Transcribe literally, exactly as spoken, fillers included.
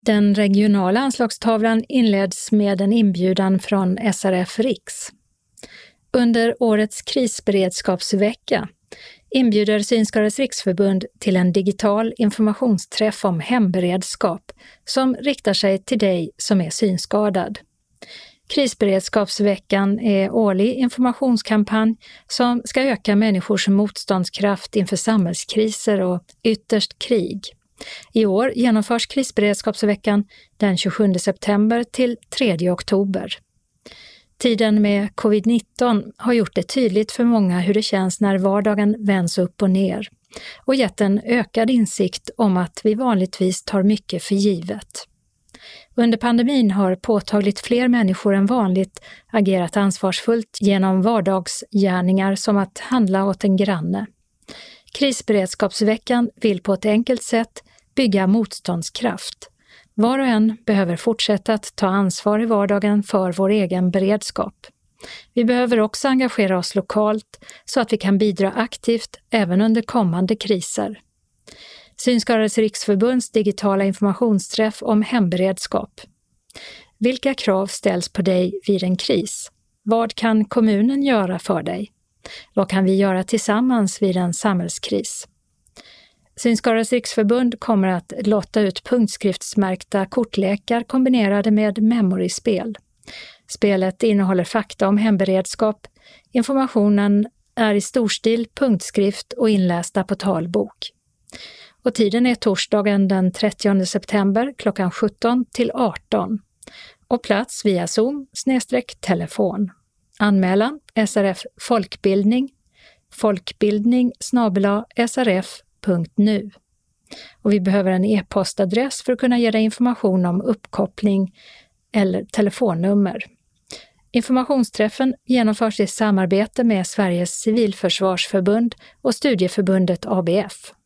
Den regionala anslagstavlan inleds med en inbjudan från S R F Riks. Under årets krisberedskapsvecka inbjuder Synskadades riksförbund till en digital informationsträff om hemberedskap som riktar sig till dig som är synskadad. Krisberedskapsveckan är årlig informationskampanj som ska öka människors motståndskraft inför samhällskriser och ytterst krig. I år genomförs krisberedskapsveckan den tjugosjunde september till tredje oktober. Tiden med covid nitton har gjort det tydligt för många hur det känns när vardagen vänds upp och ner och gett en ökad insikt om att vi vanligtvis tar mycket för givet. Under pandemin har påtagligt fler människor än vanligt agerat ansvarsfullt genom vardagsgärningar som att handla åt en granne. Krisberedskapsveckan vill på ett enkelt sätt bygga motståndskraft. Var och en behöver fortsätta att ta ansvar i vardagen för vår egen beredskap. Vi behöver också engagera oss lokalt så att vi kan bidra aktivt även under kommande kriser. Synskadades riksförbunds digitala informationsträff om hemberedskap. Vilka krav ställs på dig vid en kris? Vad kan kommunen göra för dig? Vad kan vi göra tillsammans vid en samhällskris? Synskadades riksförbund kommer att lotta ut punktskriftsmärkta kortlekar kombinerade med memoryspel. Spelet innehåller fakta om hemberedskap. Informationen är i storstil, punktskrift och inlästa på talbok. Och tiden är torsdagen den trettionde september klockan sjutton till arton. Och plats via Zoom snedstreck telefon. Anmälan S R F Folkbildning, folkbildning snabel-a s r f punkt n u. Och vi behöver en e-postadress för att kunna ge dig information om uppkoppling eller telefonnummer. Informationsträffen genomförs i samarbete med Sveriges civilförsvarsförbund och Studieförbundet A B F.